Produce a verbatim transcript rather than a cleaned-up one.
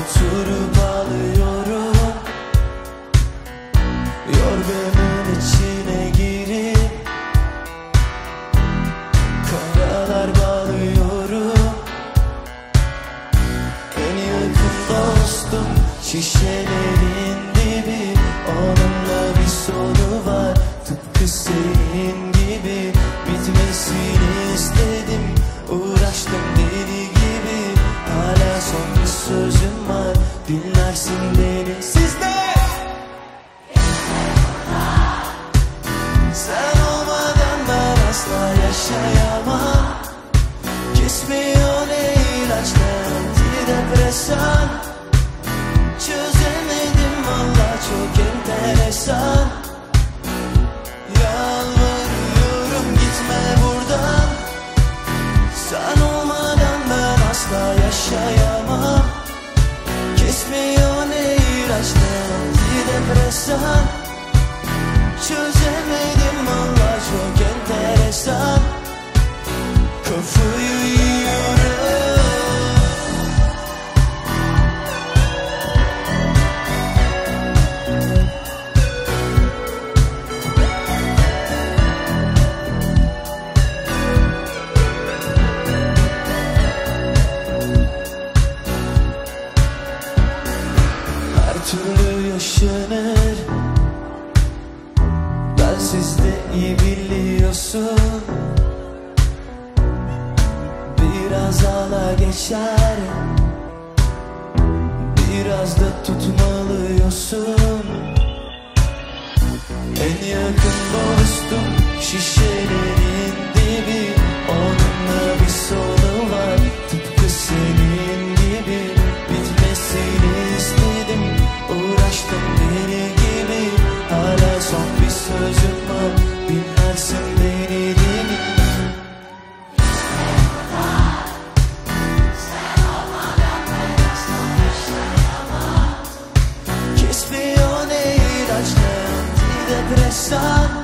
oturup ağlıyorum. Yorganın içine girip karalar bağlıyorum. En yakın dostum şişelerin dibi, onunla bir sonu var tıpkı senin gibi. Bitmesini istedim, uğraştım deli gibi. Hala son bir sözüm var, dinlersin beni. Sizde sen olmadan ben asla yaşayamam. Kesmiyor ne ilaç ne antidepresan. Çözemedim valla, çok enteresan. Yalvarıyorum gitme buradan. Sen olmadan ben asla yaşayamam. Kesmiyor ne ilaç ne antidepresan. Çözemedim valla, çok enteresan. Kafayı yiyorum. Her türlü yaşanır, bensiz de iyi biliyorsun. Biraz ağla geçer, biraz da tutmalıyorsun. En yakın dostum şişelerin dibi, onunla bir sonu var tıpkı senin gibi. Bitmesini istedim, uğraştım deli gibi. Hala son bir sözüm var, dinlersin beni değil mi? Kesmiyor ne ilaç ne antidepresan.